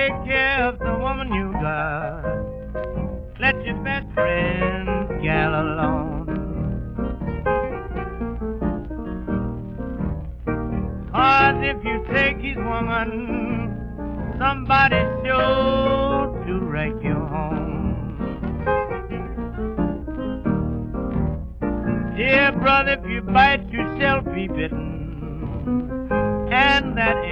take care of the woman you got. Let your best friend gal alone. 'Cause if you take his woman, somebody sure to wreck your home. Dear brother, if you bite yourself, be bitten, and that